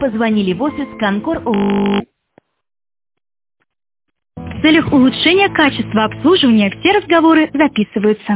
Позвонили в офис Конкор ООО. В целях улучшения качества обслуживания все разговоры записываются.